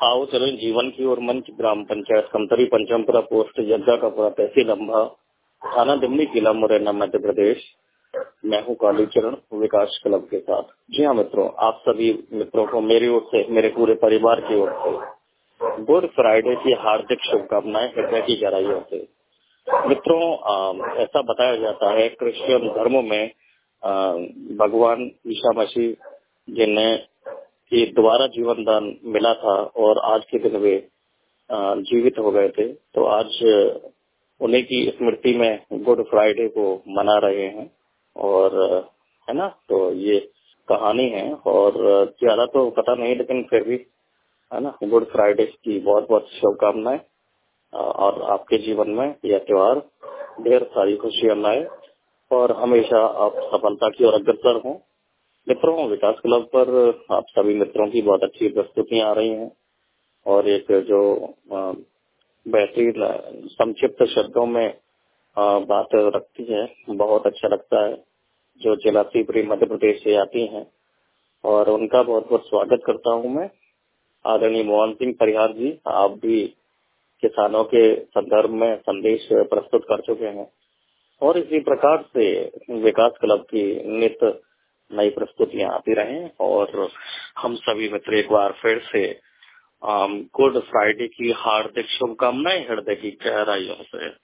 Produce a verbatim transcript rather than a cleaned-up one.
आओ चलो जीवन की ओर मंच ग्राम पंचायत कमतरी पंचमपुरा पोस्ट जग्गा का पूरा तहसील लंबा थाना दिल्ली जिला मुरैना मध्य प्रदेश। मैं हूँ कालीचरण विकास क्लब के साथ। जी हाँ मित्रों, आप सभी मित्रों को मेरी ओर से, मेरे पूरे परिवार की ओर से गुड फ्राइडे की हार्दिक शुभकामनाएं हृदय की गहराइयों से। मित्रों, आ, ऐसा बताया जाता है क्रिश्चियन धर्मों में आ, भगवान ईसा मसीह जिन्हें कि दोबारा जीवन दान मिला था और आज के दिन वे जीवित हो गए थे, तो आज उन्हीं की स्मृति में गुड फ्राइडे को मना रहे हैं। और है ना, तो ये कहानी है और ज्यादा तो पता नहीं, लेकिन फिर भी है ना, गुड फ्राइडे की बहुत बहुत शुभकामनाएं और आपके जीवन में यह त्योहार ढेर सारी खुशियां लाए और हमेशा आप सफलता की ओर अग्रसर हों। मित्रों, विकास क्लब पर आप सभी मित्रों की बहुत अच्छी प्रस्तुतियां आ रही हैं और एक जो बेहतरीन संक्षिप्त शब्दों में बात रखती है, बहुत अच्छा लगता है। जो जिला शिवपुरी मध्य प्रदेश से आती हैं और उनका बहुत बहुत स्वागत करता हूं मैं। आदरणीय मोहन सिंह परिहार जी, आप भी किसानों के संदर्भ में संदेश प्रस्तुत कर चुके हैं और इसी प्रकार से विकास क्लब की नित्य नई प्रस्तुतियां आती रहें और हम सभी मित्र एक बार फिर से गुड फ्राइडे की हार्दिक शुभकामनाएं हृदय की गहराइयों से।